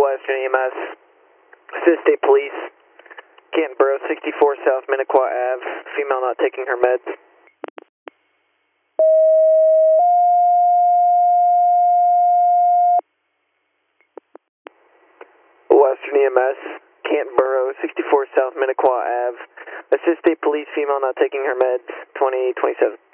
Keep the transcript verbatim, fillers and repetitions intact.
Western E M S, Assist State Police, Canton Borough, sixty-four South Minnequaw Ave, female not taking her meds. Western E M S, Canton Borough, sixty-four South Minnequaw Ave, Assist State Police, female not taking her meds, twenty twenty-seven.